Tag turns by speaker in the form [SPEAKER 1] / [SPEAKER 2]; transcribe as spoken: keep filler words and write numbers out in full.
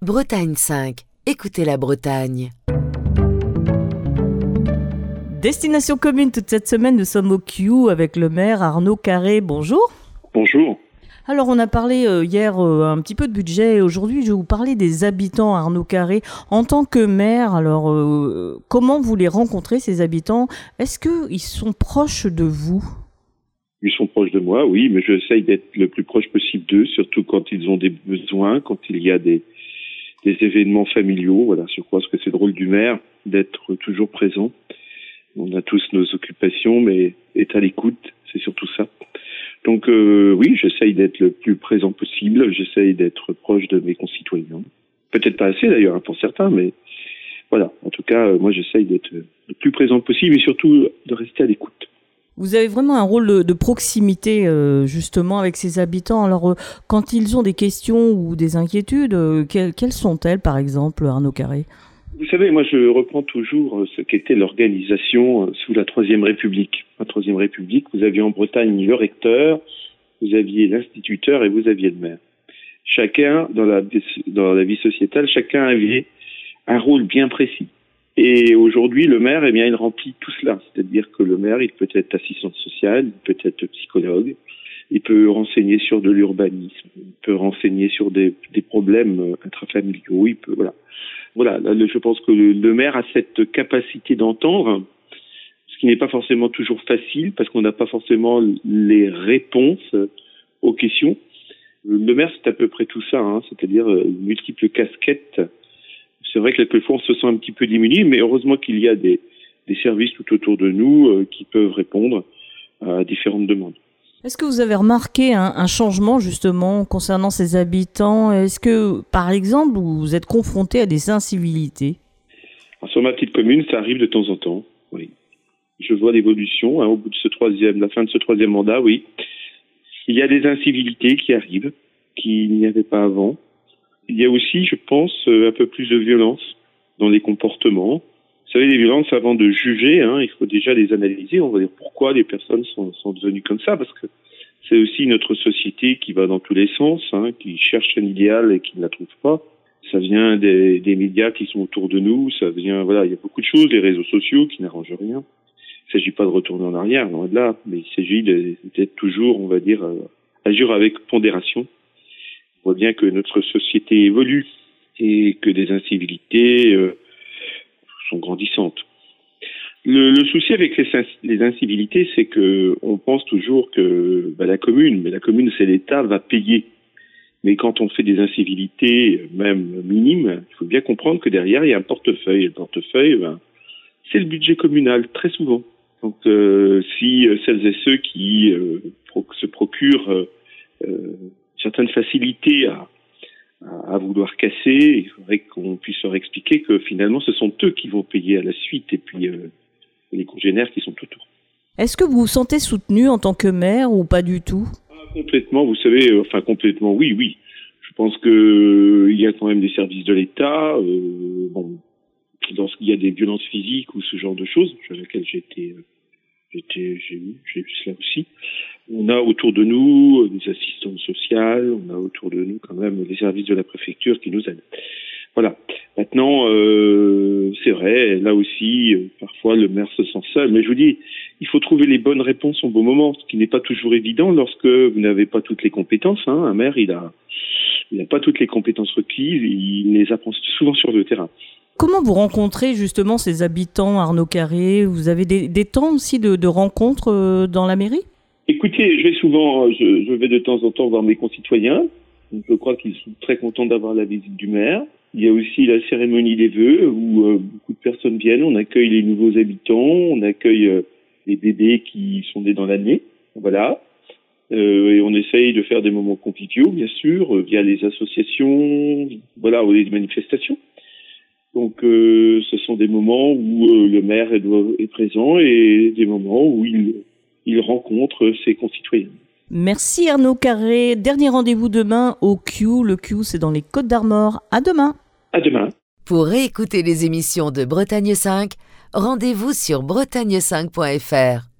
[SPEAKER 1] Bretagne cinq. Écoutez la Bretagne.
[SPEAKER 2] Destination commune toute cette semaine, nous sommes au Q avec le maire Arnaud Carré. Bonjour.
[SPEAKER 3] Bonjour.
[SPEAKER 2] Alors on a parlé euh, hier euh, un petit peu de budget et aujourd'hui je vais vous parler des habitants, Arnaud Carré. En tant que maire, alors euh, comment vous les rencontrez ces habitants? Est-ce qu'ils sont proches de vous?
[SPEAKER 3] Ils sont proches de moi, oui, mais j'essaye d'être le plus proche possible d'eux, surtout quand ils ont des besoins, quand il y a des, des événements familiaux. Voilà, je crois que c'est le rôle du maire d'être toujours présent. On a tous nos occupations, mais être à l'écoute, c'est surtout ça. Donc euh, oui, j'essaye d'être le plus présent possible, j'essaye d'être proche de mes concitoyens. Peut-être pas assez d'ailleurs, hein, pour certains, mais voilà. En tout cas, euh, moi j'essaye d'être le plus présent possible et surtout de rester à l'écoute.
[SPEAKER 2] Vous avez vraiment un rôle de, de proximité euh, justement avec ces habitants. Alors euh, quand ils ont des questions ou des inquiétudes, euh, quelles, quelles sont-elles par exemple, Arnaud Carré?
[SPEAKER 3] Vous savez, moi je reprends toujours ce qu'était l'organisation sous la Troisième République. La Troisième République, vous aviez en Bretagne le recteur, vous aviez l'instituteur et vous aviez le maire. Chacun, dans la, dans la vie sociétale, chacun avait un rôle bien précis. Et aujourd'hui, le maire, eh bien, il remplit tout cela. C'est-à-dire que le maire, il peut être assistant social, il peut être psychologue, il peut renseigner sur de l'urbanisme, il peut renseigner sur des, des problèmes intrafamiliaux, il peut, voilà. Voilà, je pense que le maire a cette capacité d'entendre, ce qui n'est pas forcément toujours facile, parce qu'on n'a pas forcément les réponses aux questions. Le maire, c'est à peu près tout ça, hein, c'est-à-dire une multiple casquette. C'est vrai que quelquefois, on se sent un petit peu diminué, mais heureusement qu'il y a des, des services tout autour de nous euh, qui peuvent répondre à différentes demandes.
[SPEAKER 2] Est-ce que vous avez remarqué un, un changement justement concernant ces habitants? Est-ce que, par exemple, vous êtes confronté à des incivilités?
[SPEAKER 3] Alors, sur ma petite commune, ça arrive de temps en temps, oui. Je vois l'évolution, hein, au bout de ce troisième, la fin de ce troisième mandat, oui. Il y a des incivilités qui arrivent, qu'il n'y avait pas avant. Il y a aussi, je pense, un peu plus de violence dans les comportements. Vous savez, les violences, avant de juger, hein, il faut déjà les analyser. On va dire pourquoi les personnes sont, sont devenues comme ça, parce que c'est aussi notre société qui va dans tous les sens, hein, qui cherche un idéal et qui ne la trouve pas. Ça vient des, des médias qui sont autour de nous, ça vient, voilà, il y a beaucoup de choses, les réseaux sociaux qui n'arrangent rien. Il ne s'agit pas de retourner en arrière, loin de là, mais il s'agit d'être toujours, on va dire, euh, agir avec pondération. On voit bien que notre société évolue et que des incivilités euh, sont grandissantes. Le, le souci avec les, les incivilités, c'est que on pense toujours que bah, la commune, mais la commune, c'est l'État, va payer. Mais quand on fait des incivilités, même minimes, il faut bien comprendre que derrière, il y a un portefeuille. Et le portefeuille, ben, c'est le budget communal, très souvent. Donc, euh, si euh, celles et ceux qui euh, pro- se procurent euh, euh, certaines facilités à, à, à vouloir casser, il faudrait qu'on puisse leur expliquer que finalement, ce sont eux qui vont payer à la suite, et puis euh, les congénères qui sont autour.
[SPEAKER 2] Est-ce que vous vous sentez soutenu en tant que maire ou pas du tout?
[SPEAKER 3] Ah, complètement, vous savez, euh, enfin complètement, oui, oui. Je pense que euh, il y a quand même des services de l'État. Euh, bon, lorsqu'il y a des violences physiques ou ce genre de choses, sur lesquelles j'ai été, euh, j'étais, j'ai eu, j'ai eu cela aussi. On a autour de nous euh, des assistantes sociales, on a autour de nous quand même les services de la préfecture qui nous aident. Voilà. Maintenant, euh, c'est vrai, là aussi, euh, parfois le maire se sent seul. Mais je vous dis, il faut trouver les bonnes réponses au bon moment, ce qui n'est pas toujours évident lorsque vous n'avez pas toutes les compétences. Hein. Un maire, il a, il n'a pas toutes les compétences requises, il les apprend souvent sur le terrain.
[SPEAKER 2] Comment vous rencontrez justement ces habitants, Arnaud Carré? Vous avez des, des temps aussi de, de rencontres euh, dans la mairie?
[SPEAKER 3] Écoutez, je vais souvent, je, je vais de temps en temps voir mes concitoyens. Je crois qu'ils sont très contents d'avoir la visite du maire. Il y a aussi la cérémonie des vœux où euh, beaucoup de personnes viennent. On accueille les nouveaux habitants, on accueille euh, les bébés qui sont nés dans l'année. Voilà. Euh, et on essaye de faire des moments conviviaux, bien sûr, euh, via les associations, voilà, ou les manifestations. Donc, euh, ce sont des moments où euh, le maire est, est présent et des moments où il, il rencontre ses concitoyens.
[SPEAKER 2] Merci Arnaud Carré. Dernier rendez-vous demain au Q. Le Q, c'est dans les Côtes-d'Armor. À demain.
[SPEAKER 3] À demain.
[SPEAKER 1] Pour réécouter les émissions de Bretagne cinq, rendez-vous sur bretagne cinq point f r.